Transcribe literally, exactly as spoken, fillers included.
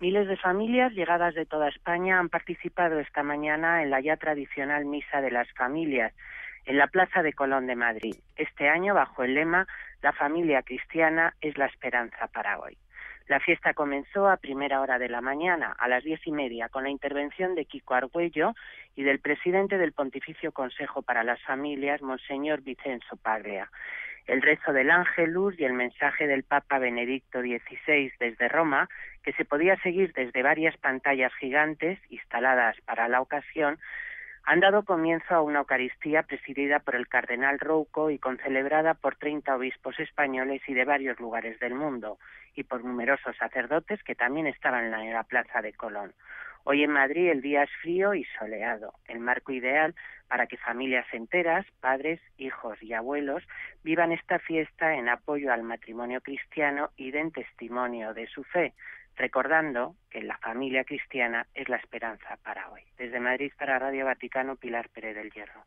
Miles de familias llegadas de toda España han participado esta mañana en la ya tradicional Misa de las Familias en la Plaza de Colón de Madrid. Este año bajo el lema "La familia cristiana es la esperanza para hoy". La fiesta comenzó a primera hora de la mañana, a las diez y media, con la intervención de Kiko Argüello y del presidente del Pontificio Consejo para las Familias, Monseñor Vincenzo Paglia. El rezo del Ángelus y el mensaje del Papa Benedicto dieciséis desde Roma, que se podía seguir desde varias pantallas gigantes instaladas para la ocasión, han dado comienzo a una Eucaristía presidida por el cardenal Rouco y concelebrada por treinta obispos españoles y de varios lugares del mundo, y por numerosos sacerdotes que también estaban en la Plaza de Colón. Hoy en Madrid el día es frío y soleado, el marco ideal para que familias enteras, padres, hijos y abuelos, vivan esta fiesta en apoyo al matrimonio cristiano y den testimonio de su fe, recordando que la familia cristiana es la esperanza para hoy. Desde Madrid para Radio Vaticano, Pilar Pérez del Hierro.